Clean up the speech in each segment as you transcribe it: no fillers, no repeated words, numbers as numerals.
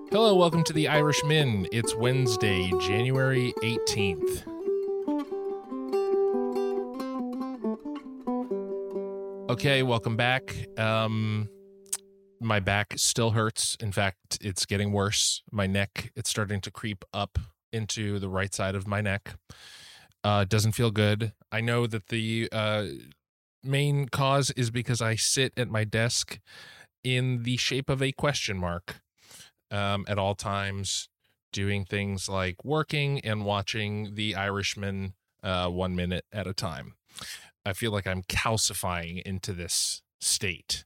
Hello, welcome to the Irishman. It's Wednesday, January 18th. Okay, welcome back. My back still hurts. In fact, it's getting worse. My neck, it's starting to creep up into the right side of my neck. Doesn't feel good. I know that the main cause is because I sit at my desk in the shape of a question mark at all times, doing things like working and watching The Irishman 1 minute at a time. I feel like I'm calcifying into this state.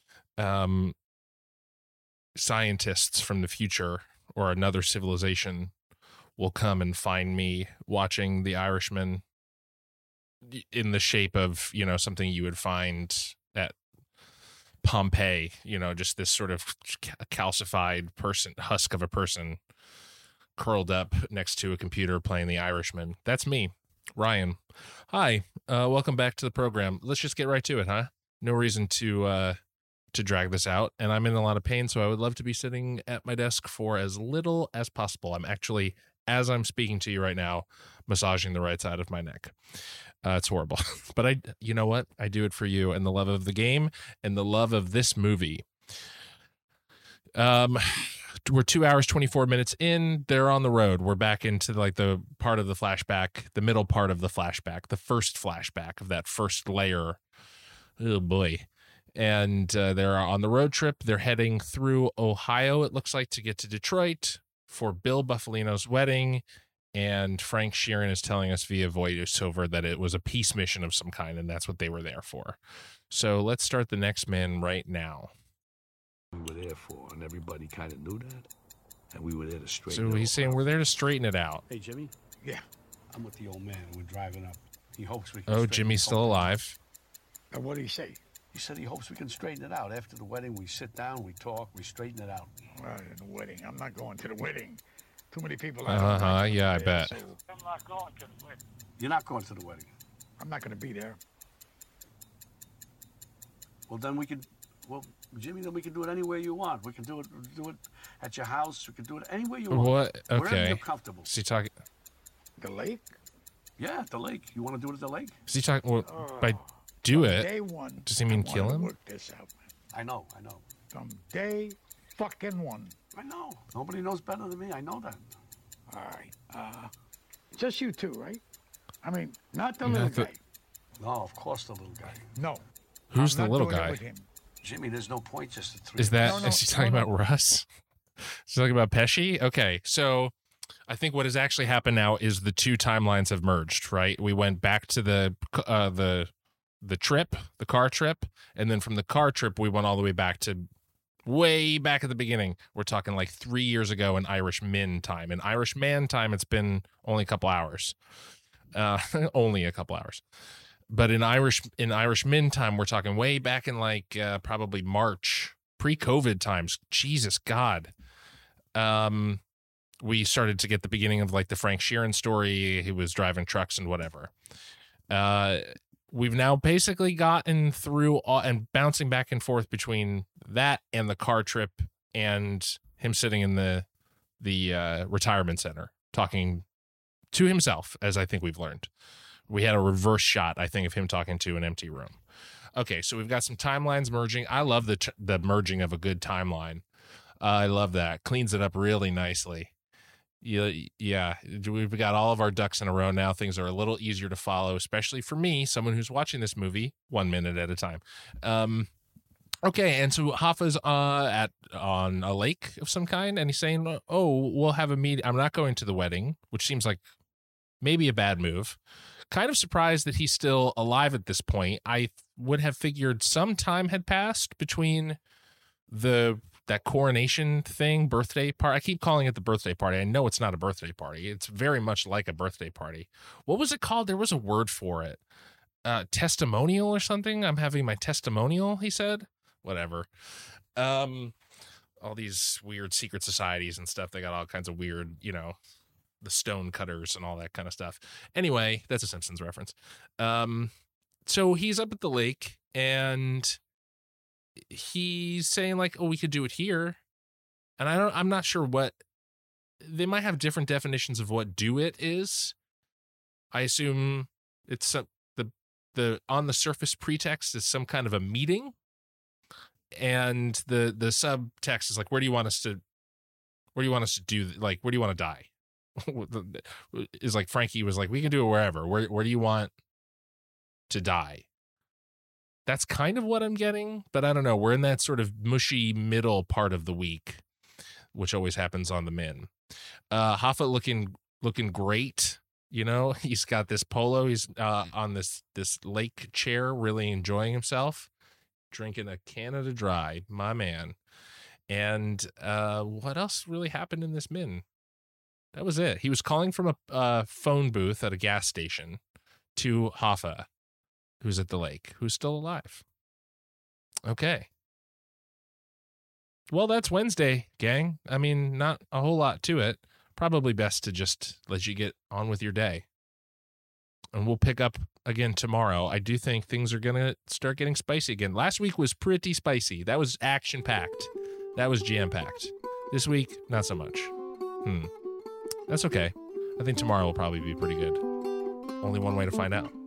Scientists from the future or another civilization will come and find me watching The Irishman in the shape of, something you would find at Pompeii, just this sort of calcified husk of a person curled up next to a computer playing The Irishman. That's me, Ryan. Hi, welcome back to the program. Let's just get right to it, huh? No reason to drag this out, and I'm in a lot of pain, so I would love to be sitting at my desk for as little as possible. I'm actually, as I'm speaking to you right now, massaging the right side of my neck. It's horrible, but you know what? I do it for you and the love of the game and the love of this movie. We're 2 hours, 24 minutes in. They're on the road. We're back into the part of the flashback, the middle part of the flashback, the first flashback of that first layer. Oh boy. And they're on the road trip. They're heading through Ohio, it looks like, to get to Detroit for Bill Buffalino's wedding. And Frank Sheeran is telling us via voiceover that it was a peace mission of some kind, and that's what they were there for. So let's start the next man right now. We were there for, and everybody kind of knew that, and we were there to straighten it out. So he's saying we're there to straighten it out. Hey, Jimmy? Yeah. I'm with the old man, and we're driving up. He hopes we can Oh, Jimmy's still alive. And what did he say? He said he hopes we can straighten it out. After the wedding, we sit down, we talk, we straighten it out. Well, the wedding. I'm not going to the wedding. Too many people. Yeah, I bet. So I'm not going to the wedding. You're not going to the wedding. I'm not going to be there. Well, Jimmy, then we can do it anywhere you want. We can do it at your house. We can do it anywhere you want. What? Wherever Okay. you're comfortable. Is he talking? The lake? Yeah, at the lake. You want to do it at the lake? Is he talking? Well, by do it. Day one. Does he mean I kill wanna him? Work this out. I know. From day fucking one. I know. Nobody knows better than me. I know that. All right. Just you two, right? I mean, not the Not little the- guy. No, of course the little guy. No. Who's I'm the not little doing it guy? with him. Jimmy, there's no point just the three. Is of that? us. No, Is he talking no. about Russ? Is he talking about Pesci? Okay, so I think what has actually happened now is the two timelines have merged. Right, we went back to the trip, the car trip, and then from the car trip we went all the way back to way back at the beginning. We're talking like 3 years ago in Irishman time. In Irishman time, it's been only a couple hours. Only a couple hours. But in Irishman time, we're talking way back in probably March, pre-COVID times. Jesus God. We started to get the beginning of the Frank Sheeran story. He was driving trucks and whatever. We've now basically gotten through and bouncing back and forth between that and the car trip and him sitting in the retirement center talking to himself, as I think we've learned. We had a reverse shot, I think, of him talking to an empty room. Okay, so we've got some timelines merging. I love the merging of a good timeline. I love that. Cleans it up really nicely. Yeah, we've got all of our ducks in a row now. Things are a little easier to follow, especially for me, someone who's watching this movie 1 minute at a time. Okay, and so Hoffa's on a lake of some kind, and he's saying, "Oh, we'll have a meeting. I'm not going to the wedding," which seems like maybe a bad move. Kind of surprised that he's still alive at this point. I would have figured some time had passed between that coronation thing, birthday party. I keep calling it the birthday party. I know it's not a birthday party. It's very much like a birthday party. What was it called? There was a word for it. Testimonial or something. I'm having my testimonial, he said. Whatever. All these weird secret societies and stuff. They got all kinds of weird, the stone cutters and all that kind of stuff. Anyway, that's a Simpsons reference. So he's up at the lake and he's saying oh, we could do it here. And I'm not sure what they might have different definitions of what do it is. I assume it's the on the surface pretext is some kind of a meeting, and the subtext is like, where do you want us to do? Like, where do you want to die? Is like Frankie was like, we can do it wherever. Where do you want to die? That's kind of what I'm getting, but I don't know. We're in that sort of mushy middle part of the week, which always happens on the Min. Hoffa looking great. You know, he's got this polo. He's on this lake chair, really enjoying himself, drinking a Canada Dry, my man. And what else really happened in this Min? That was it. He was calling from a phone booth at a gas station to Hoffa, who's at the lake, who's still alive. Okay. Well, that's Wednesday, gang. I mean, not a whole lot to it. Probably best to just let you get on with your day. And we'll pick up again tomorrow. I do think things are going to start getting spicy again. Last week was pretty spicy. That was action-packed. That was jam-packed. This week, not so much. That's okay. I think tomorrow will probably be pretty good. Only one way to find out.